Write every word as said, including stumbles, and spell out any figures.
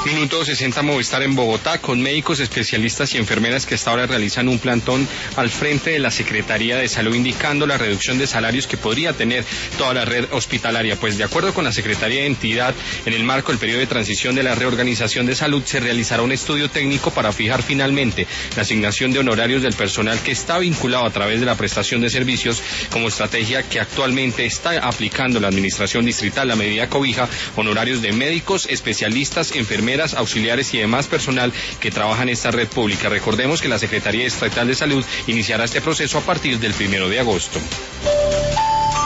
Minuto sesenta Movistar en Bogotá, con médicos, especialistas y enfermeras que hasta ahora realizan un plantón al frente de la Secretaría de Salud, indicando la reducción de salarios que podría tener toda la red hospitalaria. Pues de acuerdo con la Secretaría de Entidad, en el marco del periodo de transición de la reorganización de salud, se realizará un estudio técnico para fijar finalmente la asignación de honorarios del personal que está vinculado a través de la prestación de servicios, como estrategia que actualmente está aplicando la Administración Distrital. La medida cobija honorarios de médicos, especialistas, enfermeras, auxiliares y demás personal que trabaja en esta red pública. Recordemos que la Secretaría Estatal de Salud iniciará este proceso a partir del primero de agosto.